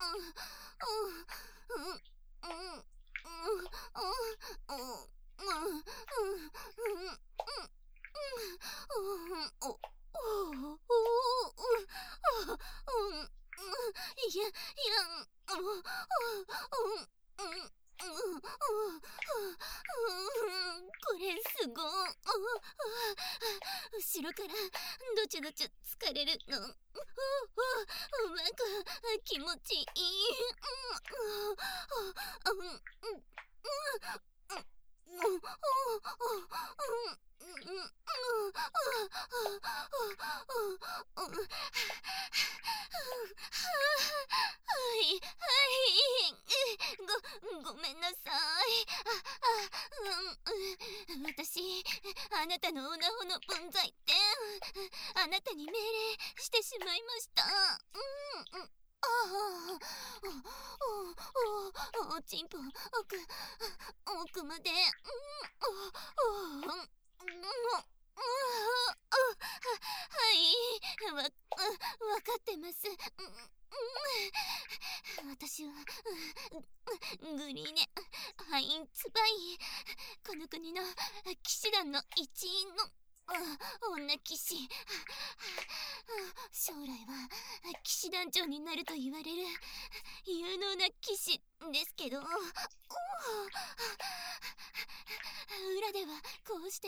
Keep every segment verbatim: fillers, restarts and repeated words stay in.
いや、いや、これすごい。後ろからどちどち疲れるの。なんか気持ちいい。はいはい、ごごめんなさい。ああ、うん、私あなたのオナホの分際ってあなたに命令してしまいました。うん、うん、ああ、おおおちんぽ奥奥まで、うん、うん、うん、はい、わ、わかってます。私はグリーネハインツバイ、この国の騎士団の一員の女騎士。将来は騎士団長になると言われる有能な騎士ですけど、裏ではこうして、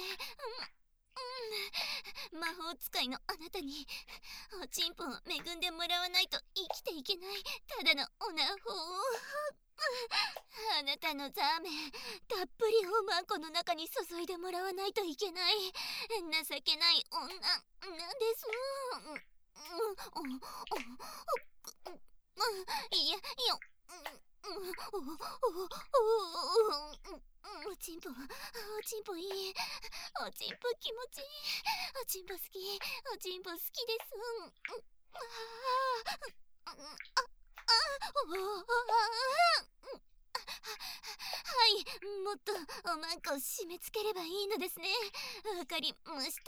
うん、魔法使いのあなたにおちんぽを恵んでもらわないと生きていけないただのオナホを、あなたのザーメンたっぷりおまんこの中に注いでもらわないといけない情けない女なんです。いや、いや、おちんぽ、おちんぽいい、おちんぽ気持ちいい、おちんぽ好き、おちんぽ好きです。ああ、はい、もっとおまんこを締め付ければいいのですね。わかりました。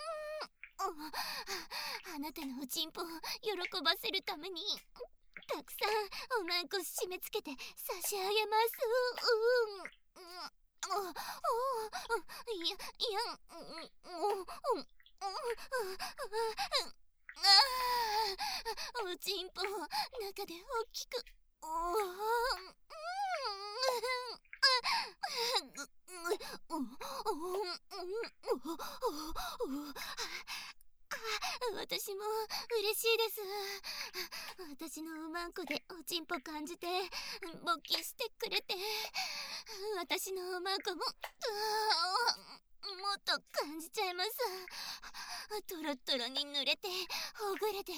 あなたのおちんぽを喜ばせるためにたくさんおまんこ締め付けて差し上げます。いや、いや、おちんぽ中で大きく、私も嬉しいです。私のおまんこでおちんぽ感じて勃起してくれて、私のおまんこももっと感じちゃいます。トロトロに濡れてほぐれて、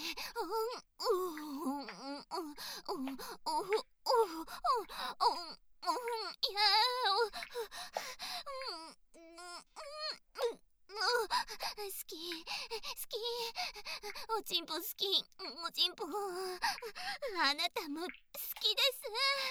いや好き好き、おちんぽ好き、おちんぽあなたも好きです。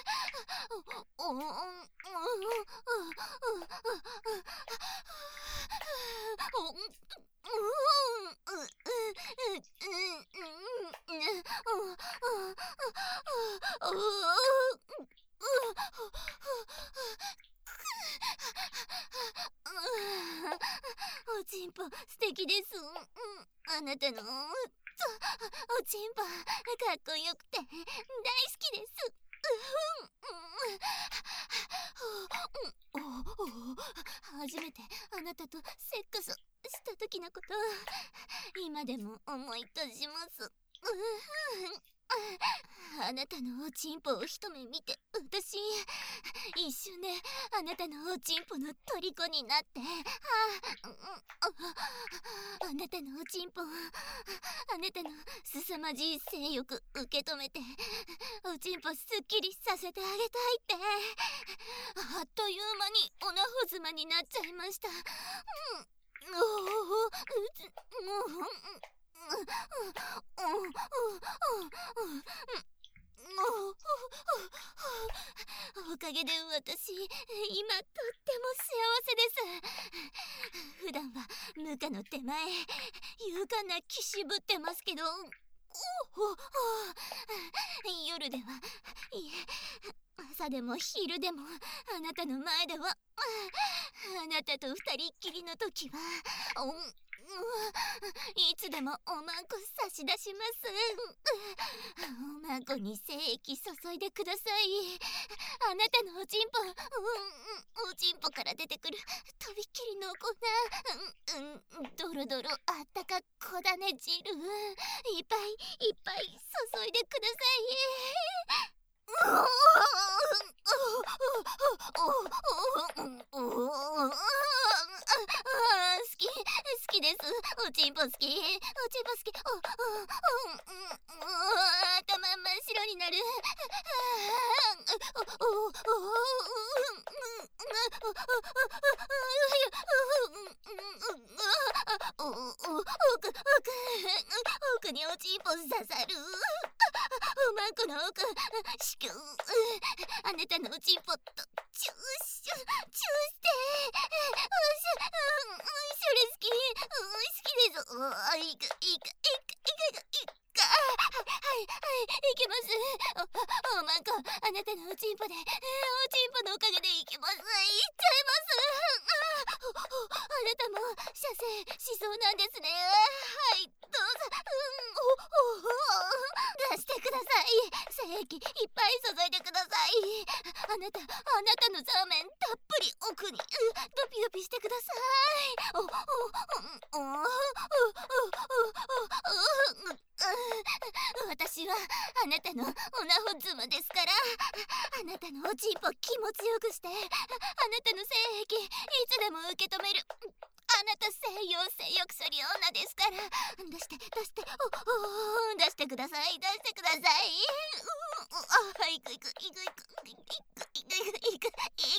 おちんぽ素敵です。あなたのおちんぽかっこよくて大好きです。初めてあなたとセックスした時のこと今でも思い出します。あなたのおちんぽを一目見て私一瞬であなたのおちんぽの虜になって、あなたのおちんぽをあなたの凄まじい性欲受け止めておちんぽすっきりさせてあげたいって、あっという間におなほ妻になっちゃいました。おかげで私今とっても幸せです。普段は無垢の手前勇敢な騎士ぶってますけど、 おお夜では、いえ朝でも昼でもあなたの前では、あなたと二人っきりの時は、おいつでもおまんこ差し出します。おまんこに精液注いでください。あなたのおちんぽ、うん、おちんぽから出てくるとびっきり濃厚な、うん、うん、ドロドロあったかこだね汁、いっぱいいっぱい注いでください。好き好きです。おちんぽ好き、おちんぽ好き。お頭真っ白になる。奥におちんぽ刺さる。おまんこの奥、しゅきゅー、あなたのおちんぽとチューシュチューして、うん、それ好き、うん、好きです。おいくいくいくいくいくか、はいはいいけます。おおまんこ、あなたのおちんぽで、おちんぽのおかげでいけます。いっちゃいます。あなたも射精しそうなんですね。はい、どうぞ。うん、おお出してください。精液いっぱい注いでください。あなた、あなたのザーメンたっぷり奥に、ドピドピしてください。おおおお私はあなたのおなほ妻ですから、あなたのおちんぽ気持ちよくして、あなたの精液いつでも受け止める、あなた西洋性欲処理女ですから。出して出して、おお出してください、出してください。あ、いくいくいくいくいくいくいくいくいく。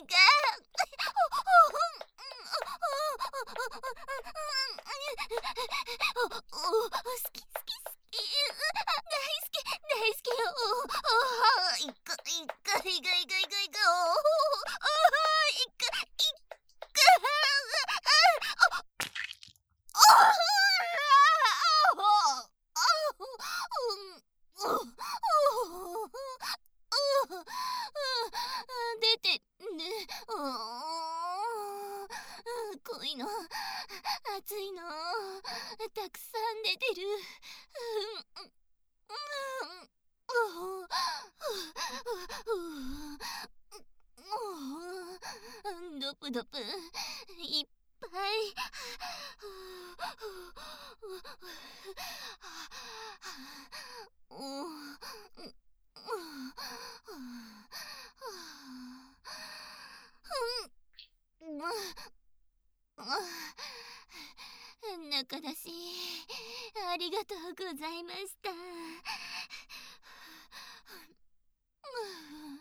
おお好き好き好き、大好き大好き。おおいくいくいくいくいくいく。おおいくいく。出てね、濃いの、熱いの、たくさん出てる。ドプドプいっぱい。中出しありがとうございました。